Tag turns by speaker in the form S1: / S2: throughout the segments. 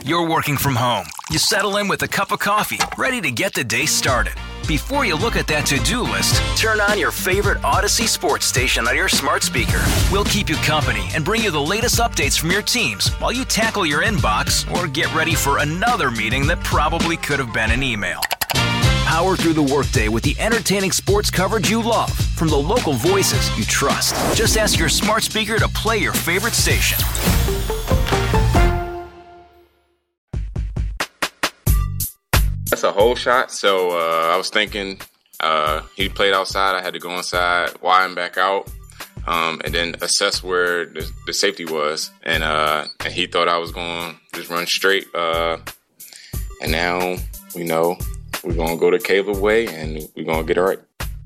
S1: You're working from home. You settle in with a cup of coffee, ready to get the day started. Before you look at that to-do list, turn on your favorite Odyssey sports station on your smart speaker. We'll keep you company and bring you the latest updates from your teams while you tackle your inbox or get ready for another meeting that probably could have been an email. Power through the workday with the entertaining sports coverage you love from the local voices you trust. Just ask your smart speaker to play your favorite station.
S2: That's a whole shot. So I was thinking he played outside. I had to go inside, widen back out, and then assess where the safety was. And he thought I was going to just run straight. And now we know we're going to go the Caleb way, and we're going to get it right.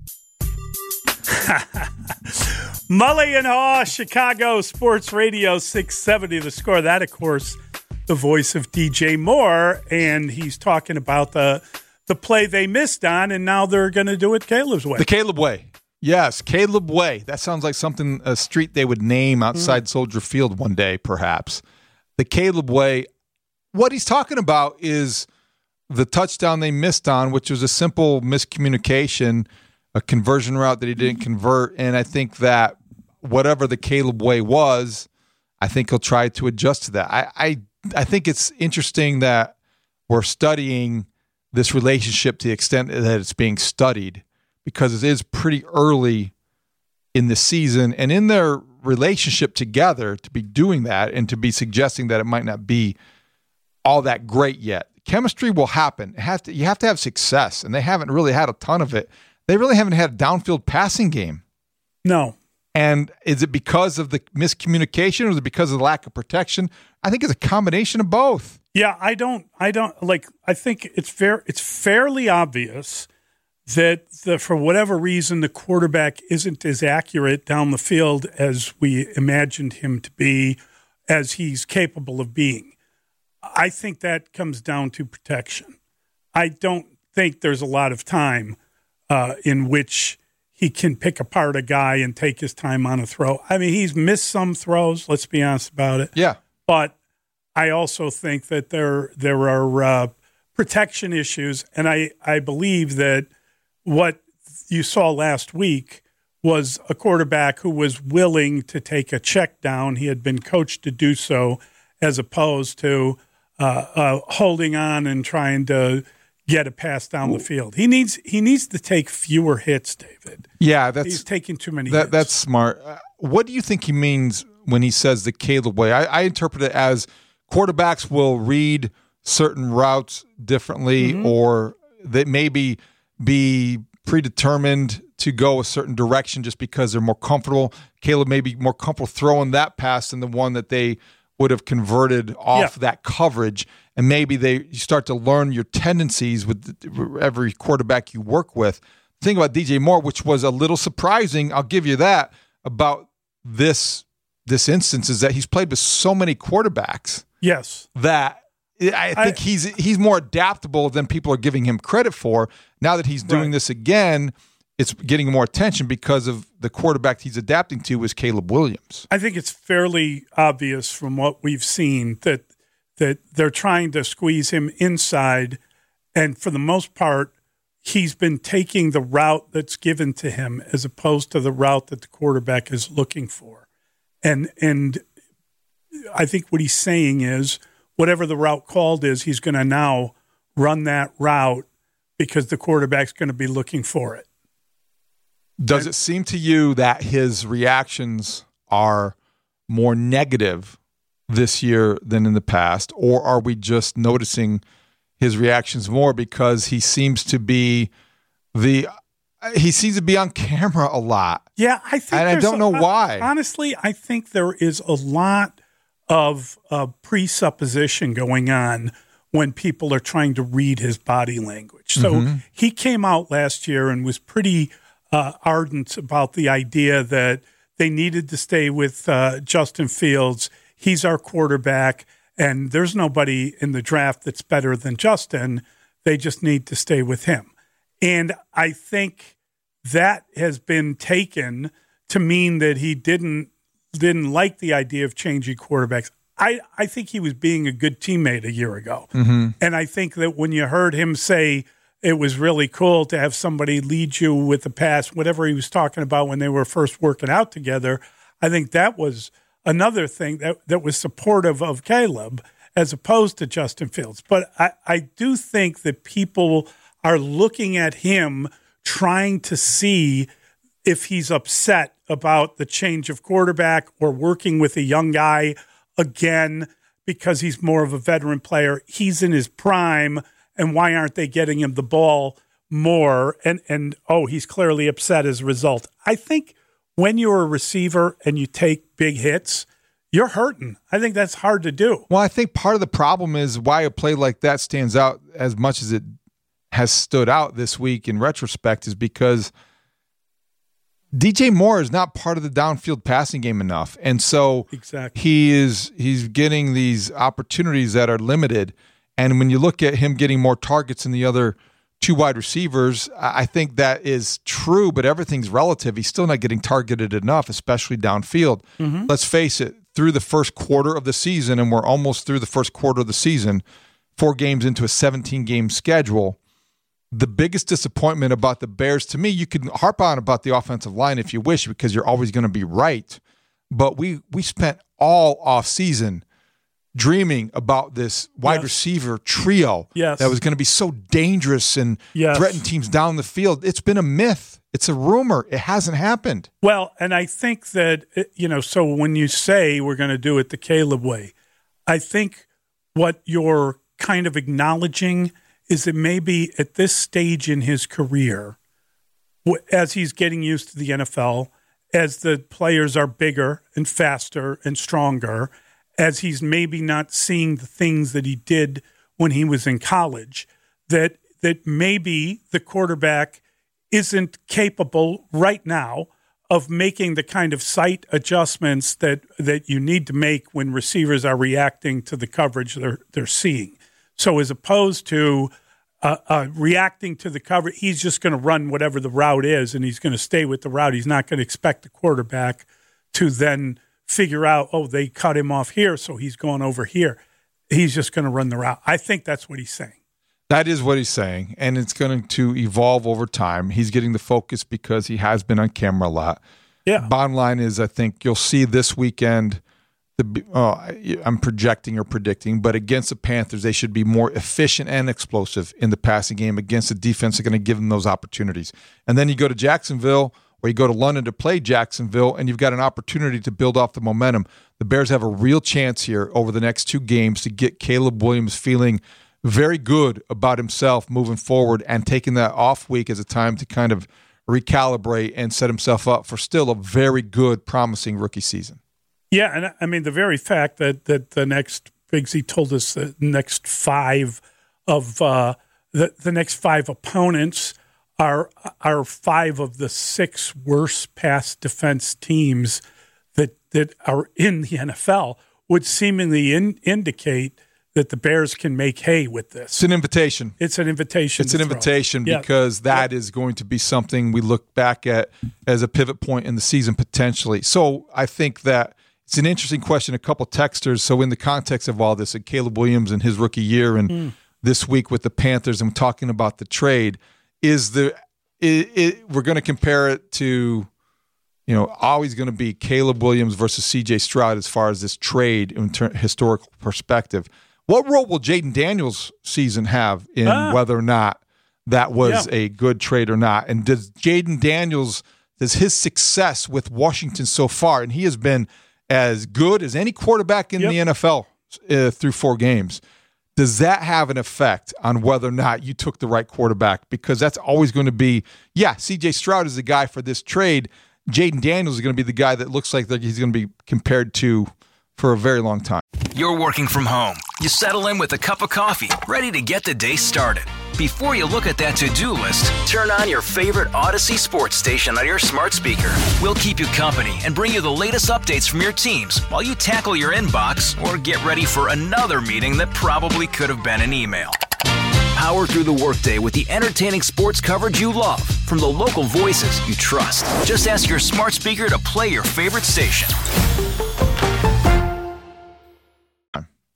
S3: Mully and Haw, Chicago Sports Radio 670. The Score. That, of course, the voice of DJ Moore, and he's talking about the play they missed on, and now they're going to do it Caleb's way.
S4: The Caleb way. Yes, Caleb way. That sounds like something, a street they would name outside Soldier Field one day, perhaps. The Caleb way. What he's talking about is the touchdown they missed on, which was a simple miscommunication, a conversion route that he didn't convert, and I think that whatever the Caleb way was, I think he'll try to adjust to that. I think it's interesting that we're studying this relationship to the extent that it's being studied, because it is pretty early in the season, and in their relationship together to be doing that and to be suggesting that it might not be all that great yet. Chemistry will happen. You have to have success, and they haven't really had a ton of it. They really haven't had a downfield passing game. No. And is it because of the miscommunication, or is it because of the lack of protection? I think it's a combination of both.
S3: Yeah, I think it's fairly obvious that for whatever reason, the quarterback isn't as accurate down the field as we imagined him to be, as he's capable of being. I think that comes down to protection. I don't think there's a lot of time in which he can pick apart a guy and take his time on a throw. I mean, he's missed some throws, let's be honest about it.
S4: Yeah.
S3: But I also think that there are protection issues, and I believe that what you saw last week was a quarterback who was willing to take a check down. He had been coached to do so, as opposed to holding on and trying to get a pass down the field. He needs to take fewer hits, David.
S4: Yeah,
S3: he's taking too many hits.
S4: That's smart. What do you think he means when he says the Caleb way? I interpret it as quarterbacks will read certain routes differently, or they maybe be predetermined to go a certain direction just because they're more comfortable. Caleb may be more comfortable throwing that pass than the one that they would have converted off that coverage. And maybe you start to learn your tendencies with every quarterback you work with. The thing about DJ Moore, which was a little surprising, I'll give you that, about this instance, is that he's played with so many quarterbacks.
S3: Yes.
S4: That I think he's more adaptable than people are giving him credit for. Now that he's doing this again, it's getting more attention because of the quarterback he's adapting to is Caleb Williams.
S3: I think it's fairly obvious from what we've seen that they're trying to squeeze him inside, and for the most part, he's been taking the route that's given to him as opposed to the route that the quarterback is looking for. And I think what he's saying is whatever the route called is, he's going to now run that route because the quarterback's going to be looking for it.
S4: Does it seem to you that his reactions are more negative this year than in the past, or are we just noticing his reactions more because he seems to be on camera a lot?
S3: Yeah, I think,
S4: and I don't know why.
S3: Honestly, I think there is a lot of presupposition going on when people are trying to read his body language. So he came out last year and was pretty ardent about the idea that they needed to stay with Justin Fields. He's our quarterback, and there's nobody in the draft that's better than Justin. They just need to stay with him. And I think that has been taken to mean that he didn't like the idea of changing quarterbacks. I think he was being a good teammate a year ago. Mm-hmm. And I think that when you heard him say it was really cool to have somebody lead you with the pass, whatever he was talking about when they were first working out together, I think that was another thing that was supportive of Caleb as opposed to Justin Fields. But I do think that people are looking at him trying to see if he's upset about the change of quarterback or working with a young guy again because he's more of a veteran player. He's in his prime, and why aren't they getting him the ball more? And he's clearly upset as a result. I think when you're a receiver and you take big hits, you're hurting. I think that's hard to do.
S4: Well, I think part of the problem is why a play like that stands out as much as it has stood out this week in retrospect is because DJ Moore is not part of the downfield passing game enough. And so
S3: exactly.
S4: he's getting these opportunities that are limited. And when you look at him getting more targets than the other two wide receivers, I think that is true, but everything's relative. He's still not getting targeted enough, especially downfield. Mm-hmm. Let's face it, through the first quarter of the season, and we're almost through the first quarter of the season, 4 games into a 17-game schedule, the biggest disappointment about the Bears, to me, you can harp on about the offensive line if you wish, because you're always going to be right. But we spent all offseason dreaming about this wide receiver trio that was going to be so dangerous and threaten teams down the field. It's been a myth. It's a rumor. It hasn't happened.
S3: Well, and I think that, so when you say we're going to do it the Caleb way, I think what you're kind of acknowledging is that maybe at this stage in his career, as he's getting used to the NFL, as the players are bigger and faster and stronger, as he's maybe not seeing the things that he did when he was in college, that maybe the quarterback isn't capable right now of making the kind of sight adjustments that you need to make when receivers are reacting to the coverage they're seeing. So as opposed to reacting to the coverage, he's just going to run whatever the route is, and he's going to stay with the route. He's not going to expect the quarterback to then figure out, they cut him off here, so he's going over here. He's just going to run the route. I think that's what he's saying.
S4: That is what he's saying, and it's going to evolve over time. He's getting the focus because he has been on camera a lot.
S3: Yeah.
S4: Bottom line is, I think you'll see this weekend, I'm projecting or predicting, but against the Panthers, they should be more efficient and explosive in the passing game against the defense. They're going to give them those opportunities. And then you go to Jacksonville, or you go to London to play Jacksonville, and you've got an opportunity to build off the momentum. The Bears have a real chance here over the next 2 games to get Caleb Williams feeling very good about himself moving forward and taking that off week as a time to kind of recalibrate and set himself up for still a very good, promising rookie season.
S3: Yeah, and I mean, the very fact that the next, Bigsy told us the next 5 of the next 5 opponents are 5 of the 6 worst pass defense teams that are in the NFL would seemingly indicate that the Bears can make hay with this.
S4: It's an invitation.
S3: It's an invitation.
S4: It's an invitation because that is going to be something we look back at as a pivot point in the season potentially. So I think that it's an interesting question. A couple texters. So in the context of all this, and Caleb Williams in his rookie year and this week with the Panthers, and talking about the trade, we're going to compare it to, always going to be Caleb Williams versus C.J. Stroud as far as this trade in historical perspective. What role will Jaden Daniels' season have in whether or not that was a good trade or not? And does his success with Washington so far, and he has been as good as any quarterback in the NFL through 4 games, does that have an effect on whether or not you took the right quarterback? Because that's always going to be, C.J. Stroud is the guy for this trade. Jaden Daniels is going to be the guy that looks like he's going to be compared to for a very long time.
S1: You're working from home. You settle in with a cup of coffee, ready to get the day started. Before you look at that to-do list, turn on your favorite Odyssey sports station on your smart speaker. We'll keep you company and bring you the latest updates from your teams while you tackle your inbox or get ready for another meeting that probably could have been an email. Power through the workday with the entertaining sports coverage you love from the local voices you trust. Just ask your smart speaker to play your favorite station.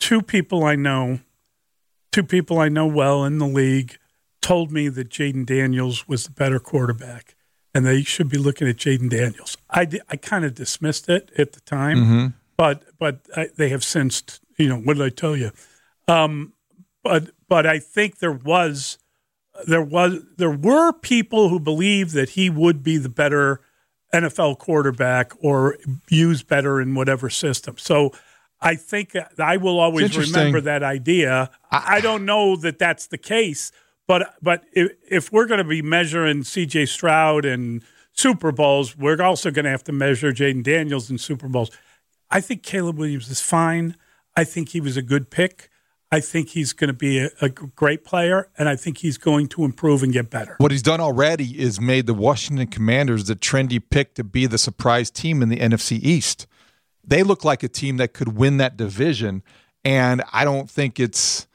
S3: two people I know well in the league told me that Jaden Daniels was the better quarterback, and they should be looking at Jaden Daniels. I kind of dismissed it at the time, but they have since, what did I tell you? But I think there were people who believed that he would be the better NFL quarterback or used better in whatever system. So I think I will always remember that idea. I don't know that that's the case, but if we're going to be measuring C.J. Stroud and Super Bowls, we're also going to have to measure Jaden Daniels in Super Bowls. I think Caleb Williams is fine. I think he was a good pick. I think he's going to be a great player, and I think he's going to improve and get better.
S4: What he's done already is made the Washington Commanders the trendy pick to be the surprise team in the NFC East. They look like a team that could win that division, and it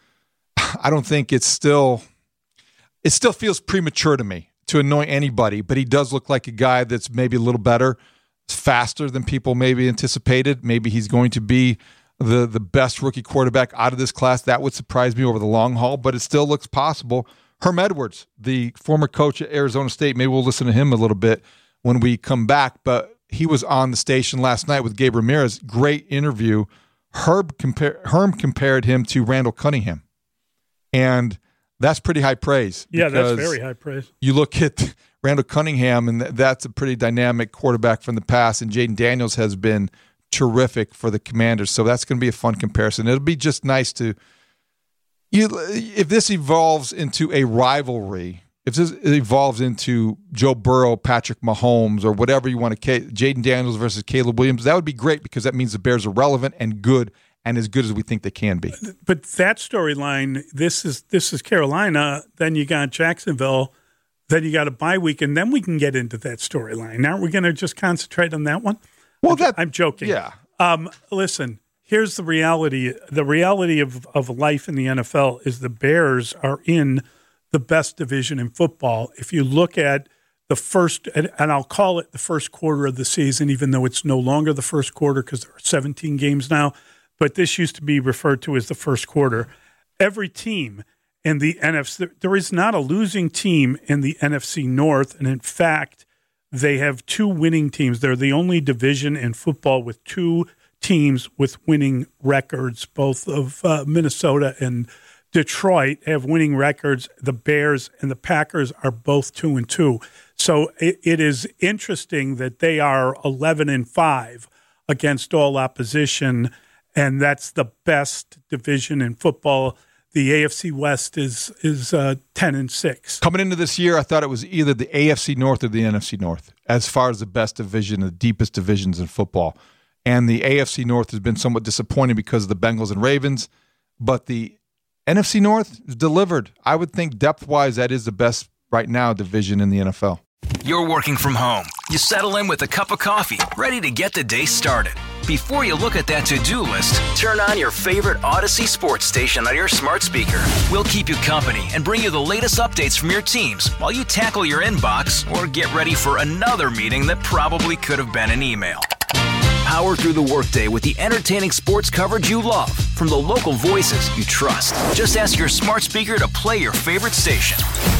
S4: still feels premature to me to anoint anybody, but he does look like a guy that's maybe a little better, faster than people maybe anticipated. Maybe he's going to be the best rookie quarterback out of this class. That would surprise me over the long haul, but it still looks possible. Herm Edwards, the former coach at Arizona State, maybe we'll listen to him a little bit when we come back, but he was on the station last night with Gabe Ramirez. Great interview. Herm compared him to Randall Cunningham, and that's pretty high praise.
S3: Yeah, that's very high praise.
S4: You look at Randall Cunningham, and that's a pretty dynamic quarterback from the past, and Jaden Daniels has been terrific for the Commanders. So that's going to be a fun comparison. It'll be just nice if this evolves into a rivalry, if this evolves into Joe Burrow, Patrick Mahomes, or whatever you want to, Jaden Daniels versus Caleb Williams, that would be great because that means the Bears are relevant and good and as good as we think they can be.
S3: But that storyline, this is Carolina, then you got Jacksonville, then you got a bye week, and then we can get into that storyline. Aren't we going to just concentrate on that one?
S4: Well,
S3: I'm joking.
S4: Yeah.
S3: Listen, here's the reality. The reality of life in the NFL is the Bears are in the best division in football. If you look at the first, and I'll call it the first quarter of the season, even though it's no longer the first quarter because there are 17 games now, but this used to be referred to as the first quarter. Every team in the NFC, there is not a losing team in the NFC North, and in fact, they have two winning teams. They're the only division in football with two teams with winning records. Both of Minnesota and Detroit have winning records. The Bears and the Packers are both 2-2. So it is interesting that they are 11-5 against all opposition, and that's the best division in football. The AFC West is 10-6.
S4: Coming into this year, I thought it was either the AFC North or the NFC North as far as the best division, the deepest divisions in football. And the AFC North has been somewhat disappointing because of the Bengals and Ravens, but the NFC North is delivered. I would think depth-wise that is the best right now division in the NFL.
S1: You're working from home. You settle in with a cup of coffee, ready to get the day started. Before you look at that to-do list, turn on your favorite Odyssey sports station on your smart speaker. We'll keep you company and bring you the latest updates from your teams while you tackle your inbox or get ready for another meeting that probably could have been an email. Power through the workday with the entertaining sports coverage you love from the local voices you trust. Just ask your smart speaker to play your favorite station.